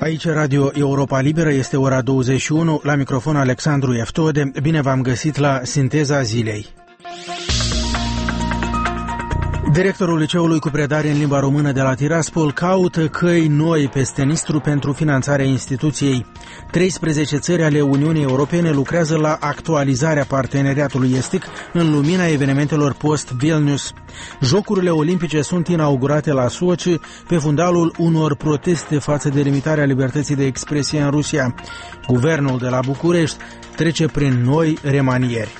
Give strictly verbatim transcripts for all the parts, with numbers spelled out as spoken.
Aici Radio Europa Liberă, este ora douăzeci și unu, la microfon Alexandru Eftode. Bine v-am găsit la Sinteza Zilei. Directorul liceului cu predare în limba română de la Tiraspol caută căi noi peste Nistru pentru finanțarea instituției. treisprezece țări ale Uniunii Europene lucrează la actualizarea parteneriatului estic în lumina evenimentelor post-Vilnius. Jocurile olimpice sunt inaugurate la Sochi pe fundalul unor proteste față de limitarea libertății de expresie în Rusia. Guvernul de la București trece prin noi remanieri.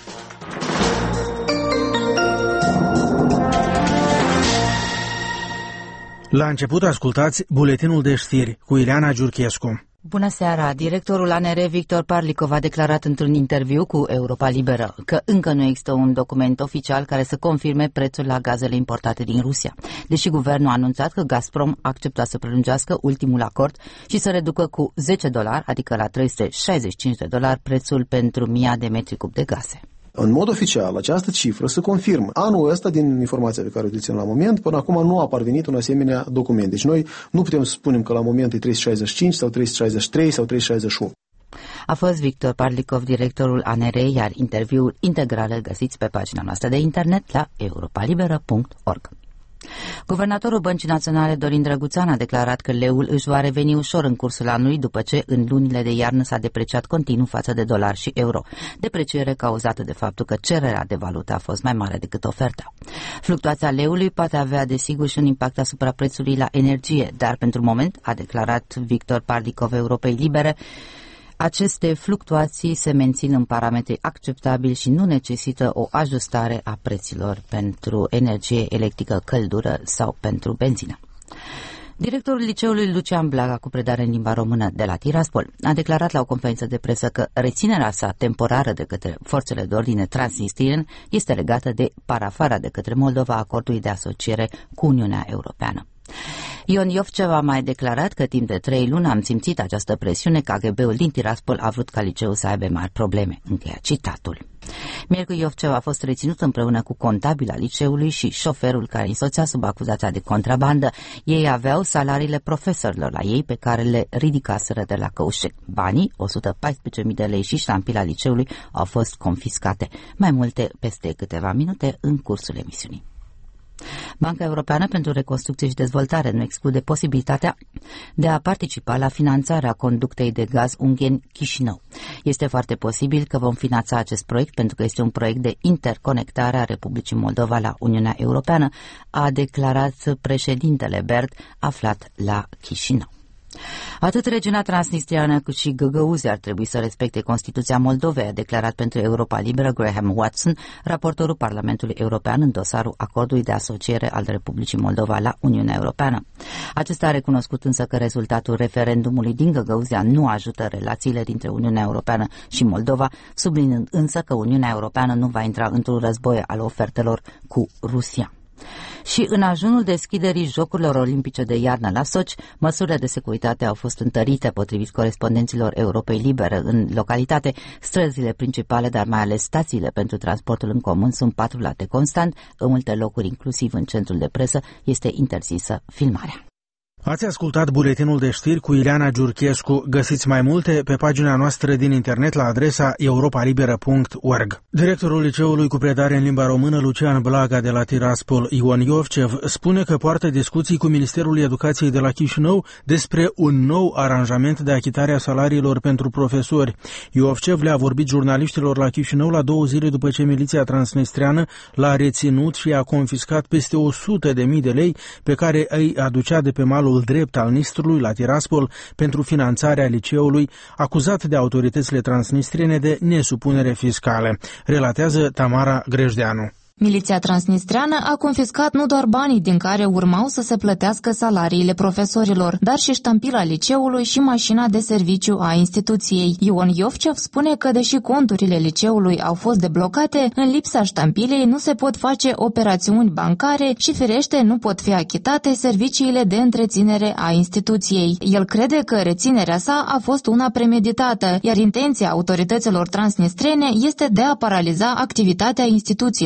La început ascultați buletinul de știri cu Ileana Giurchescu. Bună seara! Directorul A N R, Victor Parlikov, a declarat într-un interviu cu Europa Liberă că încă nu există un document oficial care să confirme prețul la gazele importate din Rusia, deși guvernul a anunțat că Gazprom accepta să prelungească ultimul acord și să reducă cu zece dolari, adică la trei sute șaizeci și cinci de dolari, prețul pentru mii de metri cub de gaze. În mod oficial, această cifră se confirmă. Anul ăsta, din informația pe care o dețin la moment, până acum nu a parvenit un asemenea document. Deci noi nu putem să spunem că la moment e trei sute șaizeci și cinci sau trei sute șaizeci și trei sau trei sute șaizeci și unu. A fost Victor Parlikov, directorul A N R, iar interviul integral îl găsiți pe pagina noastră de internet la europa liberă punct org. Guvernatorul Băncii Naționale, Dorin Drăguțan, a declarat că leul își va reveni ușor în cursul anului după ce în lunile de iarnă s-a depreciat continuu față de dolar și euro, depreciere cauzată de faptul că cererea de valută a fost mai mare decât oferta. Fluctuația leului poate avea desigur și un impact asupra prețului la energie, dar pentru moment, a declarat Victor Parlikov Europei Libere, aceste fluctuații se mențin în parametri acceptabili și nu necesită o ajustare a preților pentru energie electrică, căldură sau pentru benzină. Directorul liceului Lucian Blaga, cu predare în limba română de la Tiraspol, a declarat la o conferință de presă că reținerea sa temporară de către forțele de ordine transnistrien este legată de parafarea de către Moldova a acordului de asociere cu Uniunea Europeană. Ion Iovcev a mai declarat că timp de trei luni am simțit această presiune, K G B-ul din Tiraspol a vrut ca liceul să aibă mari probleme. Încheia citatul. Miercuri Iovcev a fost reținut împreună cu contabila liceului și șoferul care îi însoțea sub acuzația de contrabandă. Ei aveau salariile profesorilor la ei pe care le ridicaseră de la Căușec. Banii, o sută paisprezece mii de lei și ștampila liceului au fost confiscate. Mai multe peste câteva minute în cursul emisiunii. Banca Europeană pentru Reconstrucție și Dezvoltare nu exclude posibilitatea de a participa la finanțarea conductei de gaz Ungheni-Chișinău. Este foarte posibil că vom finanța acest proiect pentru că este un proiect de interconectare a Republicii Moldova la Uniunea Europeană, a declarat președintele Berd aflat la Chișinău. Atât regiunea transnistriană cât și găgăuzii ar trebui să respecte Constituția Moldovei, a declarat pentru Europa Liberă Graham Watson, raportorul Parlamentului European în dosarul acordului de asociere al Republicii Moldova la Uniunea Europeană. Acesta a recunoscut însă că rezultatul referendumului din Găgăuzia nu ajută relațiile dintre Uniunea Europeană și Moldova, subliniind însă că Uniunea Europeană nu va intra într-un război al ofertelor cu Rusia. Și în ajunul deschiderii Jocurilor Olimpice de iarnă la Sochi, măsurile de securitate au fost întărite potrivit corespondenților Europei Libere în localitate. Străzile principale, dar mai ales stațiile pentru transportul în comun sunt patrulate constant. În multe locuri, inclusiv în centrul de presă, este interzisă filmarea. Ați ascultat buletinul de știri cu Ileana Giurchescu. Găsiți mai multe pe pagina noastră din internet la adresa europa liberă punct org. Directorul liceului cu predare în limba română, Lucian Blaga de la Tiraspol, Ion Iovcev, spune că poartă discuții cu Ministerul Educației de la Chișinău despre un nou aranjament de achitare a salariilor pentru profesori. Iovcev le-a vorbit jurnaliștilor la Chișinău la două zile după ce miliția transnistreană l-a reținut și a confiscat peste o sută de mii de lei pe care îi aducea de pe malul drept al Nistrului la Tiraspol pentru finanțarea liceului, acuzat de autoritățile transnistriene de nesupunere fiscală, relatează Tamara Grejdeanu. Miliția transnistreană a confiscat nu doar banii din care urmau să se plătească salariile profesorilor, dar și ștampila liceului și mașina de serviciu a instituției. Ion Iovcev spune că deși conturile liceului au fost deblocate, în lipsa ștampilei nu se pot face operațiuni bancare și firește nu pot fi achitate serviciile de întreținere a instituției. El crede că reținerea sa a fost una premeditată, iar intenția autorităților transnistrene este de a paraliza activitatea instituțiilor școlare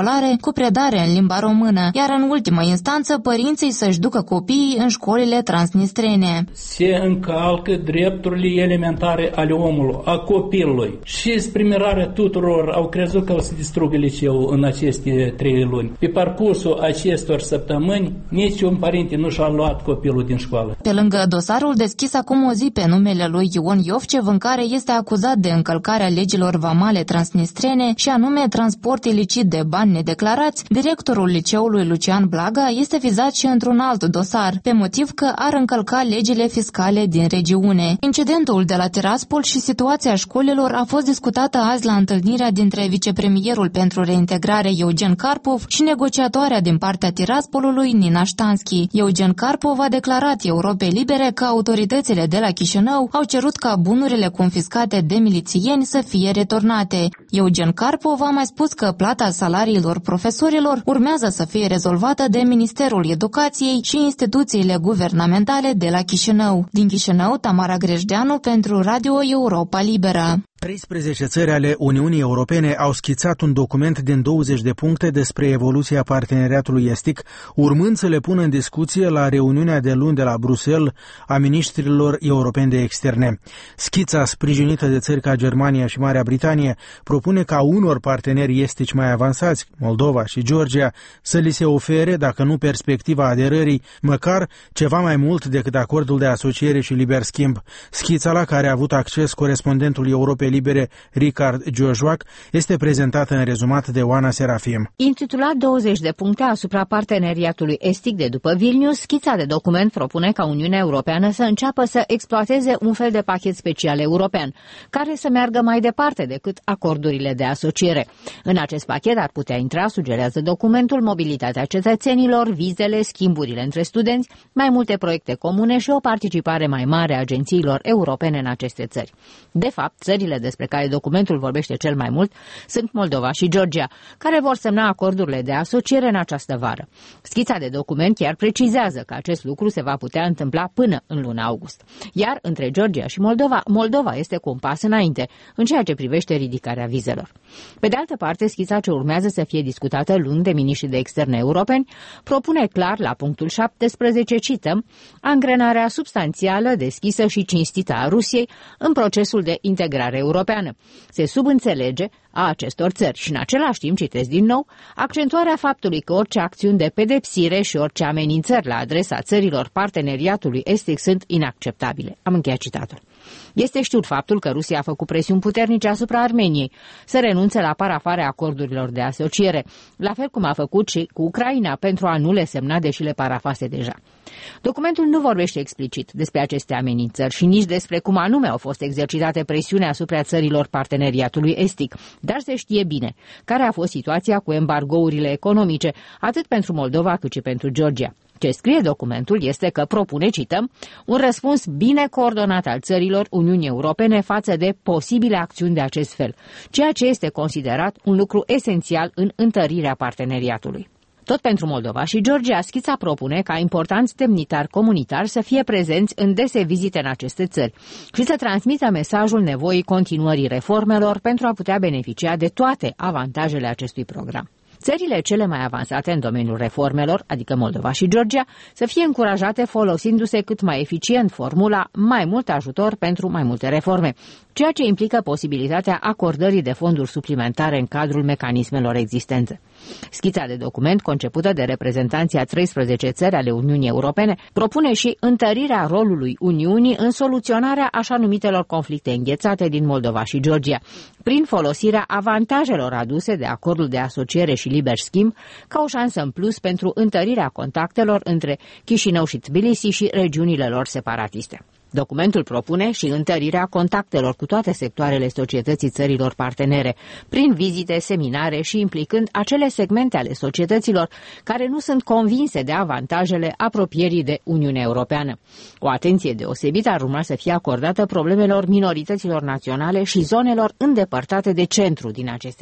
școlare cu predare în limba română, iar în ultimă instanță părinții să-și ducă copiii în școlile transnistrene. Se încalcă drepturile elementare ale omului, a copilului și sprimirarea tuturor au crezut că o să distrugă liceul în aceste trei luni. Pe parcursul acestor săptămâni, niciun părinte nu și-a luat copilul din școală. Pe lângă dosarul deschis acum o zi pe numele lui Ion Iovcev, în care este acuzat de încălcarea legilor vamale transnistrene și anume transport ilicit de bani nedeclarați, directorul liceului Lucian Blaga este vizat și într-un alt dosar, pe motiv că ar încălca legile fiscale din regiune. Incidentul de la Tiraspol și situația școlilor a fost discutată azi la întâlnirea dintre vicepremierul pentru reintegrare Eugen Karpov și negociatoarea din partea Tiraspolului Nina Ștanski. Eugen Karpov a declarat Europei Libere că autoritățile de la Chișinău au cerut ca bunurile confiscate de milițieni să fie returnate. Eugen Karpov a mai spus că plata salariilor profesorilor urmează să fie rezolvată de Ministerul Educației și instituțiile guvernamentale de la Chișinău. Din Chișinău, Tamara Grejdeanu pentru Radio Europa Liberă. treisprezece țări ale Uniunii Europene au schițat un document din douăzeci de puncte despre evoluția parteneriatului estic, urmând să le pună în discuție la reuniunea de luni de la Bruxelles a miniștrilor europeni de externe. Schița, sprijinită de țări ca Germania și Marea Britanie, propune ca unor parteneri estici mai avansați, Moldova și Georgia, să li se ofere, dacă nu perspectiva aderării, măcar ceva mai mult decât acordul de asociere și liber schimb. Schița, la care a avut acces corespondentul Europei Libere Richard Jojoac, este prezentată în rezumat de Oana Serafim. Intitulat douăzeci de puncte asupra parteneriatului estic de după Vilnius, schița de document propune ca Uniunea Europeană să înceapă să exploateze un fel de pachet special european, care să meargă mai departe decât acordurile de asociere. În acest pachet ar putea intra, sugerează documentul, mobilitatea cetățenilor, vizele, schimburile între studenți, mai multe proiecte comune și o participare mai mare a agențiilor europene în aceste țări. De fapt, țările despre care documentul vorbește cel mai mult sunt Moldova și Georgia, care vor semna acordurile de asociere în această vară. Schița de document chiar precizează că acest lucru se va putea întâmpla până în luna august. Iar între Georgia și Moldova, Moldova este cu un pas înainte în ceea ce privește ridicarea vizelor. Pe de altă parte, schița ce urmează să fie discutată luni de miniștri de externe europeni propune clar la punctul șaptesprezece, cităm, angrenarea substanțială, deschisă și cinstită a Rusiei în procesul de integrare europeană. Se subînțelege a acestor țări și în același timp, citesc din nou, accentuarea faptului că orice acțiuni de pedepsire și orice amenințări la adresa țărilor parteneriatului estic sunt inacceptabile. Am încheiat citatul. Este știut faptul că Rusia a făcut presiuni puternice asupra Armeniei să renunțe la parafarea acordurilor de asociere, la fel cum a făcut și cu Ucraina pentru a nu le semna, deși le parafase deja. Documentul nu vorbește explicit despre aceste amenințări și nici despre cum anume au fost exercitate presiuni asupra țărilor parteneriatului estic, dar se știe bine care a fost situația cu embargourile economice, atât pentru Moldova cât și pentru Georgia. Ce scrie documentul este că propune, cităm, un răspuns bine coordonat al țărilor Uniunii Europene față de posibile acțiuni de acest fel, ceea ce este considerat un lucru esențial în întărirea parteneriatului. Tot pentru Moldova și Georgia, schița propune ca importanți demnitari comunitari să fie prezenți în dese vizite în aceste țări și să transmită mesajul nevoii continuării reformelor pentru a putea beneficia de toate avantajele acestui program. Țările cele mai avansate în domeniul reformelor, adică Moldova și Georgia, să fie încurajate folosindu-se cât mai eficient formula mai mult ajutor pentru mai multe reforme, ceea ce implică posibilitatea acordării de fonduri suplimentare în cadrul mecanismelor existente. Schița de document, concepută de reprezentanții a treisprezece țări ale Uniunii Europene, propune și întărirea rolului Uniunii în soluționarea așa numitelor conflicte înghețate din Moldova și Georgia, prin folosirea avantajelor aduse de acordul de asociere și liber schimb ca o șansă în plus pentru întărirea contactelor între Chișinău și Tbilisi și regiunile lor separatiste. Documentul propune și întărirea contactelor cu toate sectoarele societății țărilor partenere, prin vizite, seminare și implicând acele segmente ale societăților care nu sunt convinse de avantajele apropierii de Uniunea Europeană. O atenție deosebită ar urma să fie acordată problemelor minorităților naționale și zonelor îndepărtate de centru din aceste țări.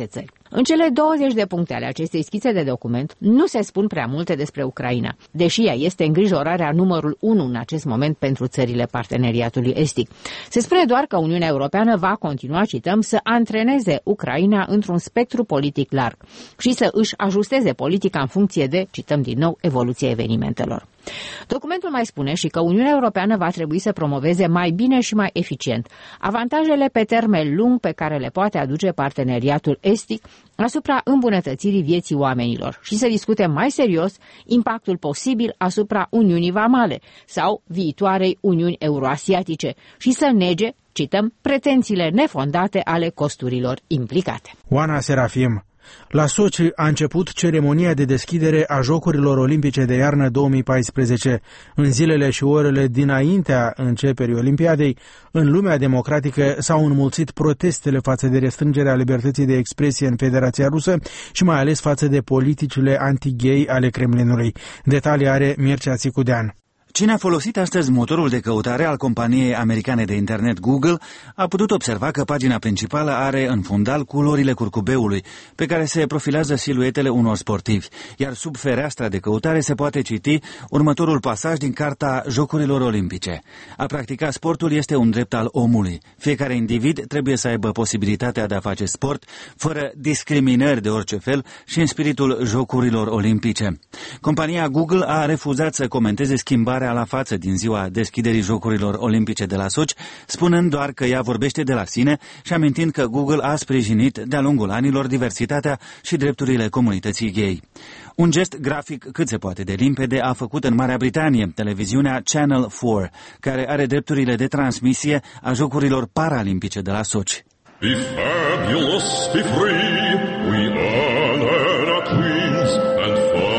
În cele douăzeci de puncte ale acestei schițe de document nu se spun prea multe despre Ucraina, deși ea este îngrijorarea numărul unu în acest moment pentru țările parteneriatului estic. Se spune doar că Uniunea Europeană va continua, cităm, să antreneze Ucraina într-un spectru politic larg și să își ajusteze politica în funcție de, cităm din nou, evoluția evenimentelor. Documentul mai spune și că Uniunea Europeană va trebui să promoveze mai bine și mai eficient avantajele pe termen lung pe care le poate aduce parteneriatul estic asupra îmbunătățirii vieții oamenilor și să discute mai serios impactul posibil asupra Uniunii Vamale sau viitoarei Uniuni Euroasiatice și să nege, cităm, pretențiile nefondate ale costurilor implicate. Oana Serafim. La Sochi a început ceremonia de deschidere a Jocurilor Olimpice de iarnă două mii paisprezece. În zilele și orele dinaintea începerii Olimpiadei, în lumea democratică s-au înmulțit protestele față de restrângerea libertății de expresie în Federația Rusă și mai ales față de politicile anti-gay ale Kremlinului. Detalii are Mircea Țicudean. Cine a folosit astăzi motorul de căutare al companiei americane de internet Google a putut observa că pagina principală are în fundal culorile curcubeului, pe care se profilează siluetele unor sportivi, iar sub fereastra de căutare se poate citi următorul pasaj din Carta Jocurilor Olimpice. A practica sportul este un drept al omului. Fiecare individ trebuie să aibă posibilitatea de a face sport, fără discriminări de orice fel și în spiritul Jocurilor Olimpice. Compania Google a refuzat să comenteze schimbarea la față din ziua deschiderii Jocurilor Olimpice de la Sochi, spunând doar că ea vorbește de la sine și amintind că Google a sprijinit de-a lungul anilor diversitatea și drepturile comunității gay. Un gest grafic cât se poate de limpede a făcut în Marea Britanie televiziunea Channel four, care are drepturile de transmisie a Jocurilor Paralimpice de la Sochi. Be fabulous, be free, we honor our queens and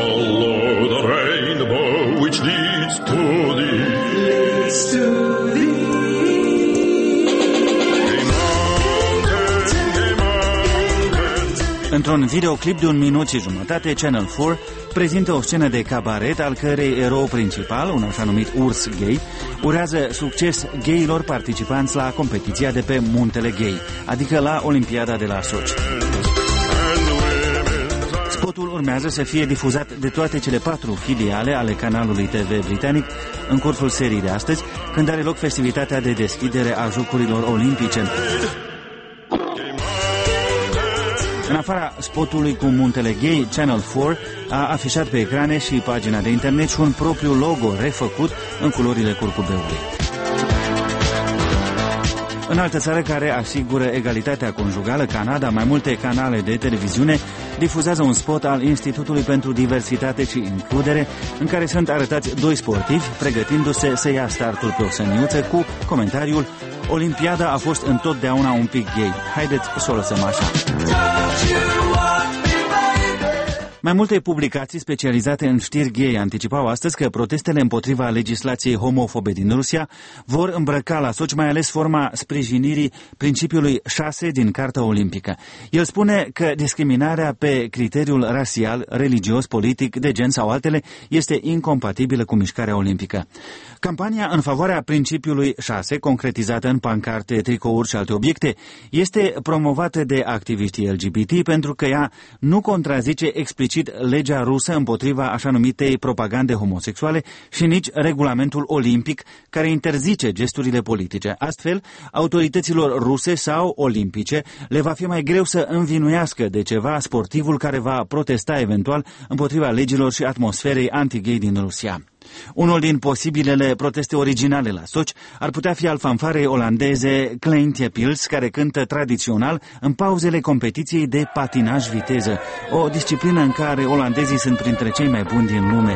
follow the rainbow which leads to thee. Leads to thee. Într-un videoclip de un minut și jumătate, Channel four prezintă o scenă de cabaret al cărei erou principal, un așa numit urs gay, urează succes gayilor participanți la competiția de pe Muntele Gay, adică la Olimpiada de la Sochi. Spotul urmează să fie difuzat de toate cele patru filiale ale canalului T V britanic în cursul serii de astăzi, când are loc festivitatea de deschidere a Jocurilor Olimpice. În afara spotului cu Muntele Gay, Channel four a afișat pe ecrane și pagina de internet și un propriu logo refăcut în culorile curcubeului. În altă țară care asigură egalitatea conjugală, Canada, mai multe canale de televiziune difuzează un spot al Institutului pentru Diversitate și Includere, în care sunt arătați doi sportivi pregătindu-se să ia startul pe o săniuță cu comentariul: Olimpiada a fost întotdeauna un pic gay. Haideți să o lăsăm așa. Mai multe publicații specializate în știri gay anticipau astăzi că protestele împotriva legislației homofobe din Rusia vor îmbrăca la Sochi mai ales forma sprijinirii principiului șase din Carta Olimpică. El spune că discriminarea pe criteriul rasial, religios, politic, de gen sau altele este incompatibilă cu mișcarea olimpică. Campania în favoarea principiului șase, concretizată în pancarte, tricouri și alte obiecte, este promovată de activiștii L G B T pentru că ea nu contrazice explicit legea rusă împotriva așa numitei propagande homosexuale și nici regulamentul olimpic care interzice gesturile politice. Astfel, autorităților ruse sau olimpice le va fi mai greu să învinuiască de ceva sportivul care va protesta eventual împotriva legilor și atmosferei anti-gay din Rusia. Unul din posibilele proteste originale la Sochi ar putea fi al fanfarei olandeze Kleintje Pils, care cântă tradițional în pauzele competiției de patinaj viteză, o disciplină în care olandezii sunt printre cei mai buni din lume.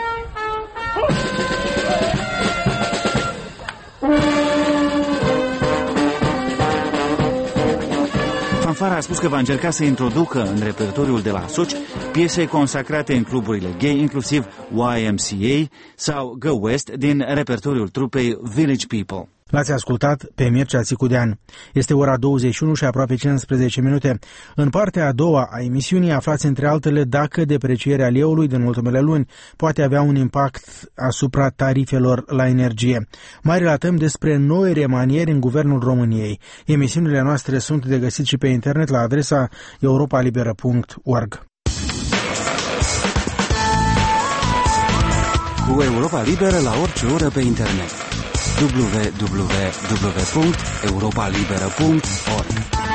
Fanfara a spus că va încerca să introducă în repertoriul de la Sochi piese consacrate în cluburile gay, inclusiv Y M C A sau Go West din repertoriul trupei Village People. L-ați ascultat pe Mircea Țicudean. Este ora douăzeci și unu și aproape cincisprezece minute. În partea a doua a emisiunii aflați între altele dacă deprecierea leului din ultimele luni poate avea un impact asupra tarifelor la energie. Mai relatăm despre noi remanieri în Guvernul României. Emisiunile noastre sunt de găsit și pe internet la adresa europa liberă punct org. Cu Europa Liberă la orice oră pe internet. w w w punct europa liberă punct org.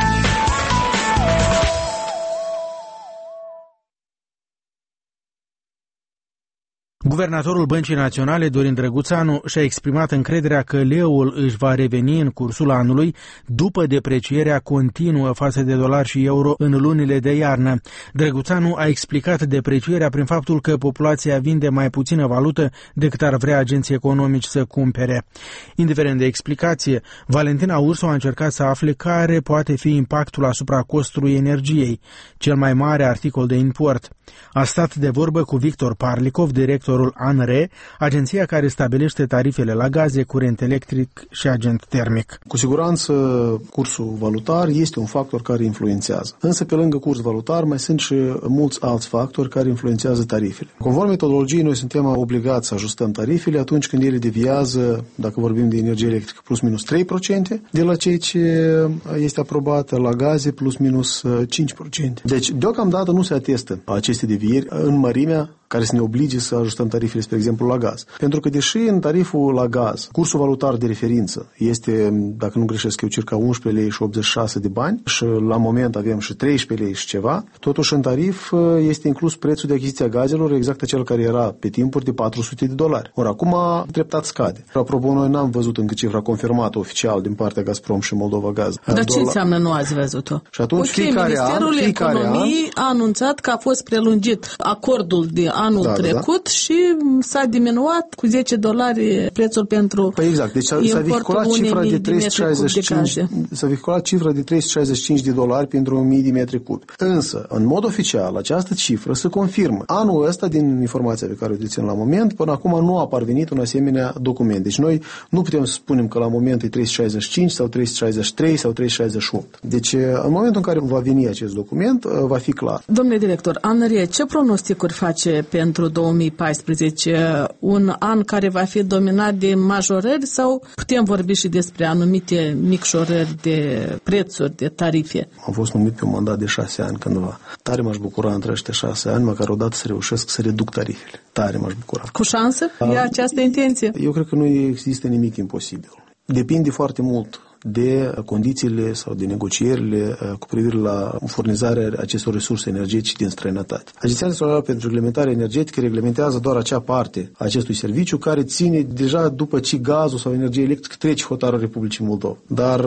Guvernatorul Băncii Naționale, Dorin Drăguțanu, și-a exprimat încrederea că leul își va reveni în cursul anului după deprecierea continuă față de dolar și euro în lunile de iarnă. Drăguțanu a explicat deprecierea prin faptul că populația vinde mai puțină valută decât ar vrea agenții economici să cumpere. Indiferent de explicație, Valentina Ursu a încercat să afle care poate fi impactul asupra costului energiei, cel mai mare articol de import. A stat de vorbă cu Victor Parlikov, directorul A N R E, agenția care stabilește tarifele la gaze, curent electric și agent termic. Cu siguranță, cursul valutar este un factor care influențează. Însă, pe lângă curs valutar, mai sunt și mulți alți factori care influențează tarifele. Conform metodologiei, noi suntem obligați să ajustăm tarifele atunci când ele deviază, dacă vorbim de energie electrică, plus minus trei la sută de la ceea ce este aprobat, la gaze plus minus cinci la sută. Deci, deocamdată nu se atestă aceste devieri în mărimea care să ne oblige să ajustăm tarifele, spre exemplu, la gaz. Pentru că, deși în tariful la gaz, cursul valutar de referință este, dacă nu greșesc eu, circa unsprezece lei și optzeci și șase de bani și la moment avem și treisprezece lei și ceva, totuși în tarif este inclus prețul de achiziție a gazelor, exact acel care era pe timpuri de patru sute de dolari. Ori acum treptat scade. Apropo, noi n-am văzut încă cifra confirmată oficial din partea Gazprom și Moldova Gaz. Dar ce înseamnă nu ați văzut-o? Și atunci okay, fiecare Ministerul an, fiecare Economiei an, a anunțat că a fost prelungit acordul de anul da, trecut da. și s-a diminuat cu zece dolari prețul pentru păi exact, deci s-a vehiculat cifra de trei sute șaizeci și cinci de s-a vehiculat cifra de trei sute șaizeci și cinci de dolari pentru o mie de metri cubi. Însă, în mod oficial, această cifră se confirmă. Anul ăsta, din informația pe care o dețin la moment, până acum nu a parvenit un asemenea document. Deci noi nu putem să spunem că la moment e trei sute șaizeci și cinci sau trei sute șaizeci și trei sau trei sute șaizeci și opt. Deci, în momentul în care va veni acest document, va fi clar. Domnule director, A N R E, ce pronosticuri face pentru două mii paisprezece? Un an care va fi dominat de majorări sau putem vorbi și despre anumite micșorări de prețuri, de tarife? Am fost numit pe un mandat de șase ani cândva. Tare m-aș bucura între aceștia șase ani, măcar odată să reușesc să reduc tarifele. Tare m-aș bucura. Cu șansă? E această intenție? Eu cred că nu există nimic imposibil. Depinde foarte mult de condițiile sau de negocierile cu privire la furnizarea acestor resurse energetice din străinătate. Agenția Națională pentru Reglementare Energetică reglementează doar acea parte a acestui serviciu care ține deja după ce gazul sau energie electrică trece hotarul Republicii Moldova. Dar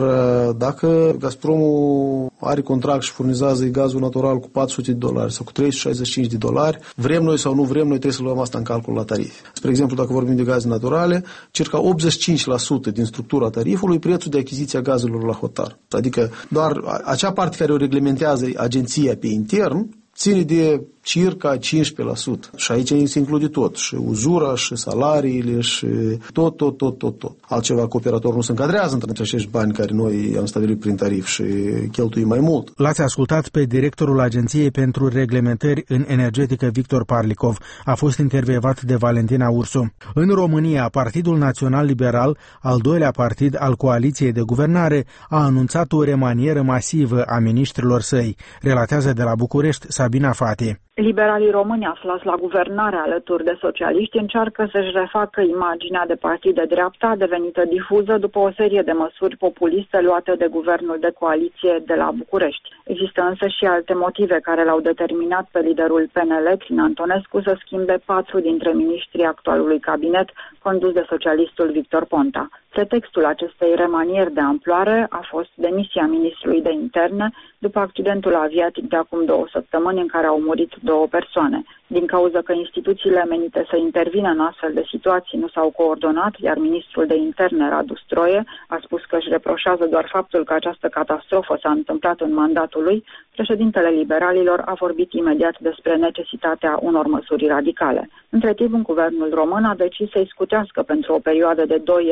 dacă Gazpromul are contract și furnizează gazul natural cu patru sute de dolari sau cu trei sute șaizeci și cinci de dolari, vrem noi sau nu vrem, noi trebuie să luăm asta în calcul la tarif. Spre exemplu, dacă vorbim de gaze naturale, circa optzeci și cinci la sută din structura tarifului, prețul de achiziție a gazelor la hotar. Adică doar acea parte care o reglementează agenția pe intern ține de circa cincisprezece la sută. Și aici se include tot. Și uzura, și salariile, și tot, tot, tot, tot, tot. Altceva că operatorul nu se încadrează între acești bani care noi am stabilit prin tarif și cheltuim mai mult. L-ați ascultat pe directorul Agenției pentru Reglementări în Energetică, Victor Parlikov. A fost intervievat de Valentina Ursu. În România, Partidul Național Liberal, al doilea partid al coaliției de guvernare, a anunțat o remanieră masivă a miniștrilor săi. Relatează de la București Sabina Fati. Liberalii români aflați la guvernare alături de socialiști încearcă să-și refacă imaginea de partid de dreapta devenită difuză după o serie de măsuri populiste luate de guvernul de coaliție de la București. Există însă și alte motive care l-au determinat pe liderul P N L, Crin Antonescu, să schimbe patru dintre miniștrii actualului cabinet condus de socialistul Victor Ponta. Pretextul acestei remanieri de amploare a fost demisia ministrului de interne după accidentul aviatic de acum două săptămâni în care au murit două persoane. Din cauza că instituțiile menite să intervină în astfel de situații nu s-au coordonat, iar ministrul de interne, Radu Stroie, a spus că își reproșează doar faptul că această catastrofă s-a întâmplat în mandatul lui, președintele liberalilor a vorbit imediat despre necesitatea unor măsuri radicale. Între timp, guvernul român a decis să-i scutească pentru o perioadă de doi ani pe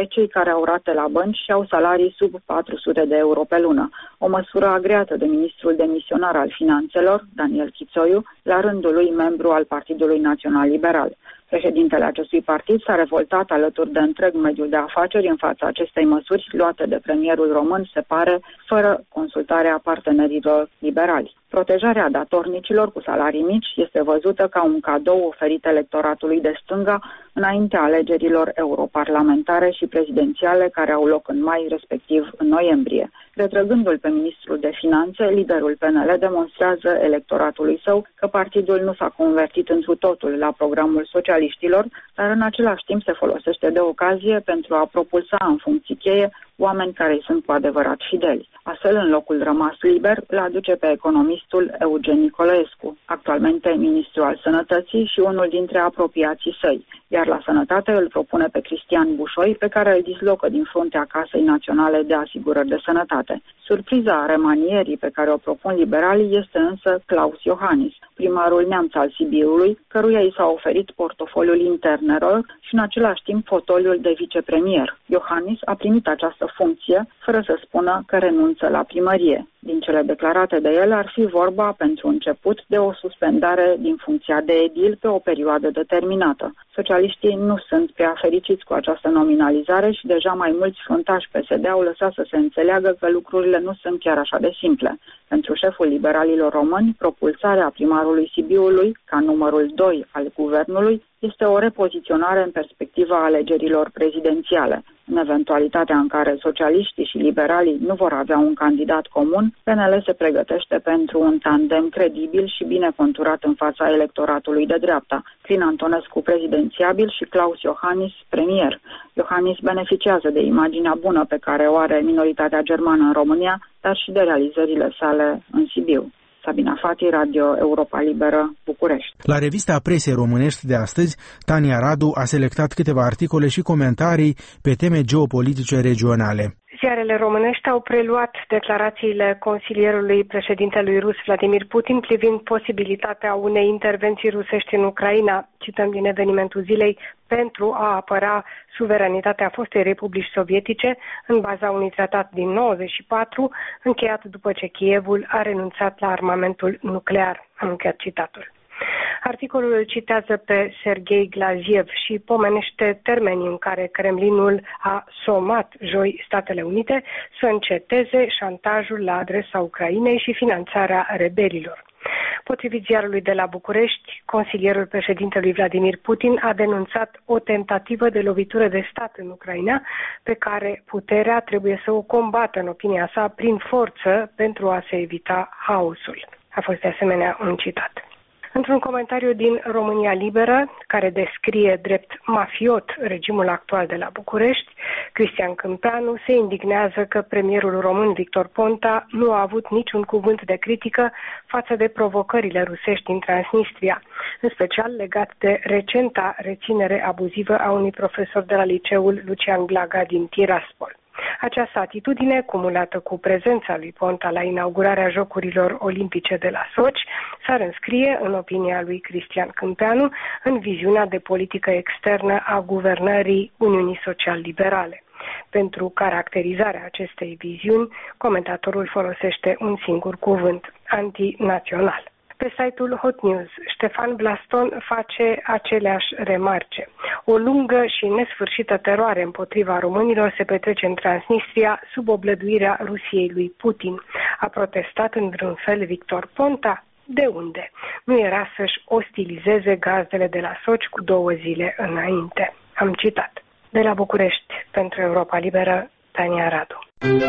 cei care au rate la bănci și au salarii sub patru sute de euro pe lună, o măsură agreată de ministrul demisionar al Finanțelor, Daniel Chițoiu, la rândul lui membru al Partidului Național Liberal. Președintele acestui partid s-a revoltat alături de întreg mediul de afaceri în fața acestei măsuri luate de premierul român, se pare, fără consultarea partenerilor liberali. Protejarea datornicilor cu salarii mici este văzută ca un cadou oferit electoratului de stânga înaintea alegerilor europarlamentare și prezidențiale care au loc în mai, respectiv în noiembrie. Retrăgându-l pe ministrul de Finanțe, liderul P N L demonstrează electoratului său că partidul nu s-a convertit întru totul la programul socialiștilor, dar în același timp se folosește de ocazie pentru a propulsa în funcții cheie oameni care îi sunt cu adevărat fideli. Astfel, în locul rămas liber, îl aduce pe economistul Eugen Nicolescu, actualmente ministru al Sănătății și unul dintre apropiații săi, iar la Sănătate îl propune pe Cristian Bușoi, pe care îl dislocă din fruntea Casei Naționale de Asigurări de Sănătate. Surpriza remanierii pe care o propun liberalii este însă Klaus Iohannis, primarul neamț al Sibiului, căruia i s-a oferit portofoliul internelor și în același timp fotoliul de vicepremier. Iohannis a primit această funcție fără să spună că renunță la primărie. Din cele declarate de el ar fi vorba, pentru început, de o suspendare din funcția de edil pe o perioadă determinată. Socialiștii nu sunt prea fericiți cu această nominalizare și deja mai mulți fruntași P S D au lăsat să se înțeleagă că lucrurile nu sunt chiar așa de simple. Pentru șeful liberalilor români, propulsarea primarului Sibiului, ca numărul doi al guvernului, este o repoziționare în perspectiva alegerilor prezidențiale. În eventualitatea în care socialiștii și liberalii nu vor avea un candidat comun, P N L se pregătește pentru un tandem credibil și bine conturat în fața electoratului de dreapta, Crin Antonescu prezidențiabil și Klaus Iohannis premier. Iohannis beneficiază de imaginea bună pe care o are minoritatea germană în România, dar și de realizările sale în Sibiu. Sabina Fati, Radio Europa Liberă, București. La revista presei românești de astăzi, Tania Radu a selectat câteva articole și comentarii pe teme geopolitice regionale. Ziarele românești au preluat declarațiile consilierului președintelui rus Vladimir Putin privind posibilitatea unei intervenții rusești în Ucraina, cităm din evenimentul zilei, pentru a apăra suveranitatea fostei republici sovietice în baza unui tratat din nouăzeci și patru, încheiat după ce Kievul a renunțat la armamentul nuclear. Am încheiat citatul. Articolul îl citează pe Sergei Glaziev și pomenește termenii în care Kremlinul a somat joi Statele Unite să înceteze șantajul la adresa Ucrainei și finanțarea rebelilor. Potrivit ziarului de la București, consilierul președintelui Vladimir Putin a denunțat o tentativă de lovitură de stat în Ucraina, pe care puterea trebuie să o combată, în opinia sa, prin forță pentru a se evita haosul. A fost de asemenea un citat. Într-un comentariu din România Liberă, care descrie drept mafiot regimul actual de la București, Cristian Câmpeanu se indignează că premierul român Victor Ponta nu a avut niciun cuvânt de critică față de provocările rusești din Transnistria, în special legat de recenta reținere abuzivă a unui profesor de la liceul Lucian Blaga din Tiraspol. Această atitudine, cumulată cu prezența lui Ponta la inaugurarea Jocurilor Olimpice de la Sochi, s-ar înscrie, în opinia lui Cristian Câmpeanu, în viziunea de politică externă a guvernării Uniunii Social-Liberale. Pentru caracterizarea acestei viziuni, comentatorul folosește un singur cuvânt: antinațional. Pe site-ul Hot News, Ștefan Blaston face aceleași remarce. O lungă și nesfârșită teroare împotriva românilor se petrece în Transnistria sub oblăduirea Rusiei lui Putin. A protestat în vreun fel Victor Ponta? De unde? Nu era să-și ostilizeze gazdele de la Sochi cu două zile înainte. Am citat. De la București, pentru Europa Liberă, Tania Radu.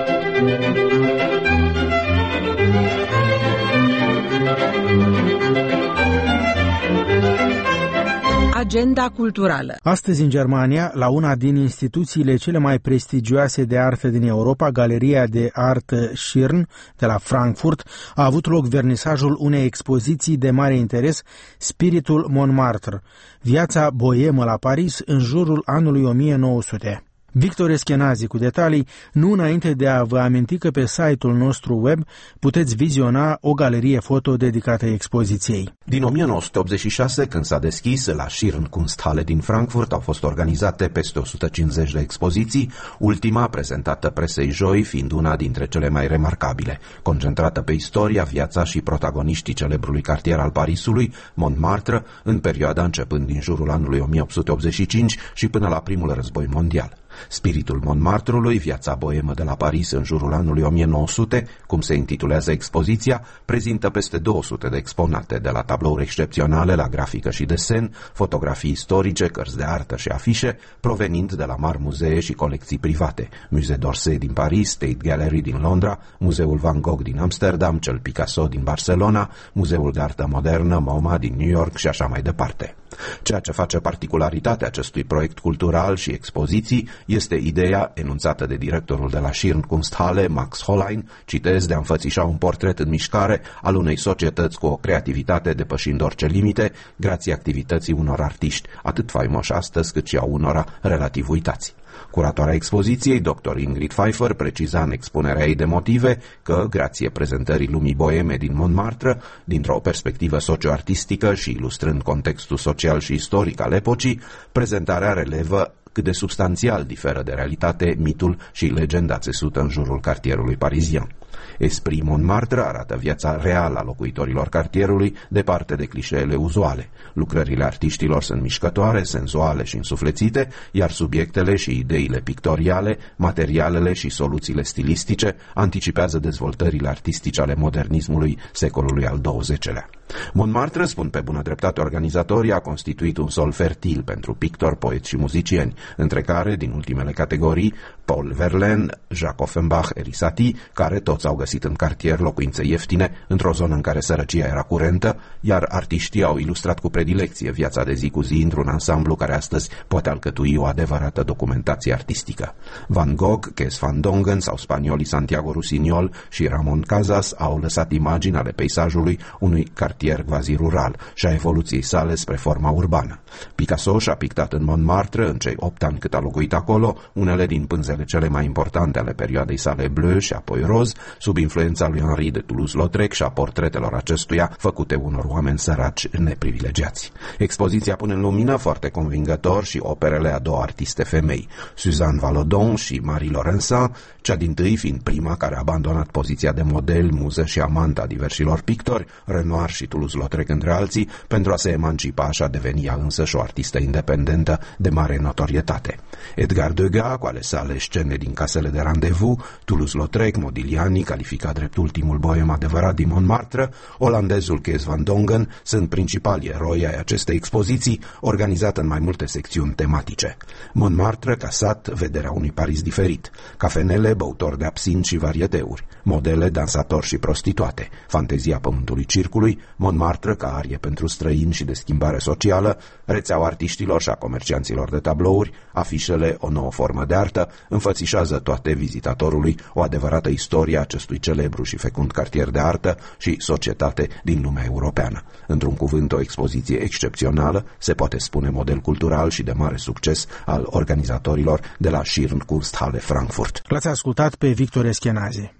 Agenda culturală. Astăzi, în Germania, la una din instituțiile cele mai prestigioase de artă din Europa, Galeria de Art Schirn de la Frankfurt, a avut loc vernisajul unei expoziții de mare interes, Spiritul Montmartre, viața boemă la Paris în jurul anului o mie nouă sute. Victor Eschenazi cu detalii, nu înainte de a vă aminti că pe site-ul nostru web puteți viziona o galerie foto dedicată expoziției. Din o mie nouă sute optzeci și șase, când s-a deschis, la Schirnkunsthalle din Frankfurt au fost organizate peste o sută cincizeci de expoziții, ultima prezentată presei joi fiind una dintre cele mai remarcabile, concentrată pe istoria, viața și protagoniștii celebrului cartier al Parisului, Montmartre, în perioada începând din jurul anului o mie opt sute optzeci și cinci și până la primul război mondial. Spiritul Montmartrului, viața boemă de la Paris în jurul anului o mie nouă sute, cum se intitulează expoziția, prezintă peste două sute de exponate, de la tablouri excepționale la grafică și desen, fotografii istorice, cărți de artă și afișe, provenind de la mari muzee și colecții private, Musée d'Orsay din Paris, Tate Gallery din Londra, Muzeul Van Gogh din Amsterdam, cel Picasso din Barcelona, Muzeul de Artă Modernă MoMA din New York și așa mai departe. Ceea ce face particularitatea acestui proiect cultural și expoziții este ideea enunțată de directorul de la Schirnkunsthalle, Max Hollein, citez, de a înfățișa un portret în mișcare al unei societăți cu o creativitate depășind orice limite, grație activității unor artiști, atât faimoși astăzi cât și a unora relativ uitați. Curatoarea expoziției, doctor Ingrid Pfeiffer, preciza în expunerea ei de motive că, grație prezentării lumii boeme din Montmartre, dintr-o perspectivă socio-artistică și ilustrând contextul social și istoric al epocii, prezentarea relevă cât de substanțial diferă de realitate mitul și legenda țesută în jurul cartierului parizian. Esprit Montmartre arată viața reală a locuitorilor cartierului, departe de clișeele uzuale. Lucrările artiștilor sunt mișcătoare, senzuale și însuflețite, iar subiectele și ideile pictoriale, materialele și soluțiile stilistice anticipează dezvoltările artistice ale modernismului secolului al douăzecelea. Montmartre, spun pe bună dreptate organizatorii, a constituit un sol fertil pentru pictori, poeți și muzicieni, între care, din ultimele categorii, Paul Verlaine, Jacques Offenbach, Erisati, care toți au găsit în cartier locuințe ieftine, într-o zonă în care sărăcia era curentă, iar artiștii au ilustrat cu predilecție viața de zi cu zi într-un ansamblu care astăzi poate alcătui o adevărată documentație artistică. Van Gogh, Cees van Dongen sau spaniolii Santiago Rusiñol și Ramon Casas au lăsat imagini ale peisajului unui cartier quasi-rural și a evoluției sale spre forma urbană. Picasso și-a pictat în Montmartre, în cei opt ani cât a locuit acolo, unele din pânzele cele mai importante ale perioadei sale bleu și apoi roz, sub influența lui Henri de Toulouse-Lautrec și a portretelor acestuia făcute unor oameni săraci neprivilegiați. Expoziția pune în lumină foarte convingător și operele a două artiste femei, Suzanne Vallaudon și Marie Laurencin, cea dintâi fiind prima care a abandonat poziția de model, muză și amant a diversilor pictori, Renoir și Toulouse-Lautrec între alții, pentru a se emancipa și a deveni ea însăși o artistă independentă de mare notorietate. Edgar Degas, cu ale sale scene din Casele de Rendezvous, Toulouse-Lautrec, Modigliani, calificat drept ultimul boem adevărat din Montmartre, olandezul Cees van Dongen, sunt principalii eroi ai acestei expoziții, organizată în mai multe secțiuni tematice. Montmartre ca sat, vederea unui Paris diferit, cafenele, băutori de absint și varieteuri, modele, dansatori și prostituate, fantezia pământului circului, Montmartre ca arie pentru străini și de schimbare socială, rețeaua artiștilor și a comercianților de tablouri, afișele, o nouă formă de artă, înfățișează toate vizitatorului o adevărată istorie a acestui celebru și fecund cartier de artă și societate din lumea europeană. Într-un cuvânt, o expoziție excepțională, se poate spune model cultural și de mare succes al organizatorilor de la Schirnkunsthalle Frankfurt. L-ați ascultat pe Victor Eschenazi.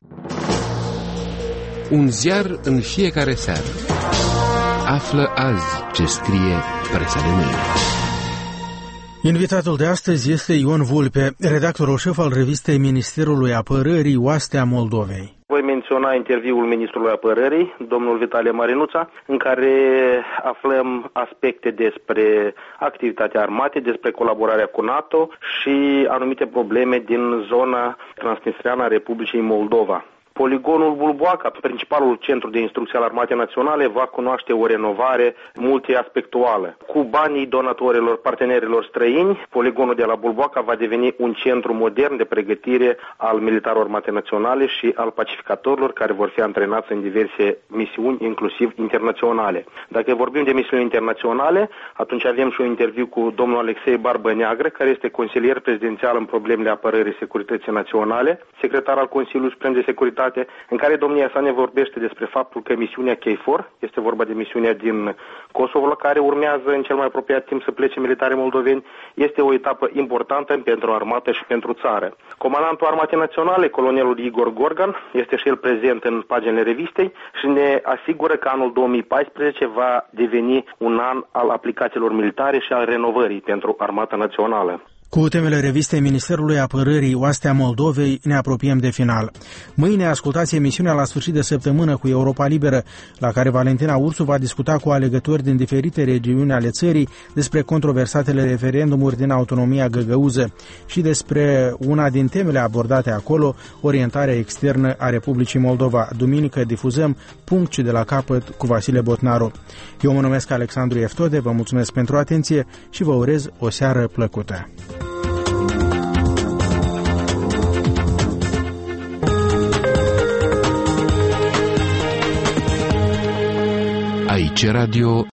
Un ziar în fiecare seară. Află azi ce scrie presa de mâine. Invitatul de astăzi este Ion Vulpe, redactorul șef al revistei Ministerului Apărării Oastea Moldovei. Voi menționa interviul ministrului Apărării, domnul Vitalie Marinuța, în care aflăm aspecte despre activitatea armatei, despre colaborarea cu NATO și anumite probleme din zona transnistreană a Republicii Moldova. Poligonul Bulboaca, principalul centru de instrucție al Armatei Naționale, va cunoaște o renovare multiaspectuală. Cu banii donatorilor, partenerilor străini, poligonul de la Bulboaca va deveni un centru modern de pregătire al militarilor Armatei Naționale și al pacificatorilor care vor fi antrenați în diverse misiuni, inclusiv internaționale. Dacă vorbim de misiuni internaționale, atunci avem și un interviu cu domnul Alexei Barbă-Neagră, care este consilier prezidențial în problemele apărării securității naționale, secretar al Consiliului Suprem de Securitate securitate, în care domnia sa ne vorbește despre faptul că misiunea KFOR, este vorba de misiunea din Kosovo, la care urmează în cel mai apropiat timp să plece militari moldoveni, este o etapă importantă pentru armată și pentru țară. Comandantul Armatei Naționale, colonelul Igor Gorgan, este și el prezent în paginile revistei și ne asigură că anul două mii paisprezece va deveni un an al aplicațiilor militare și al renovării pentru Armata Națională. Cu temele revistei Ministerului Apărării Oastea Moldovei ne apropiem de final. Mâine ascultați emisiunea La sfârșit de săptămână cu Europa Liberă, la care Valentina Ursu va discuta cu alegători din diferite regiuni ale țării despre controversatele referendumuri din autonomia găgăuză și despre una din temele abordate acolo, orientarea externă a Republicii Moldova. Duminică difuzăm Punct și de la capăt cu Vasile Botnaru. Eu mă numesc Alexandru Eftode, vă mulțumesc pentru atenție și vă urez o seară plăcută. Aici Radio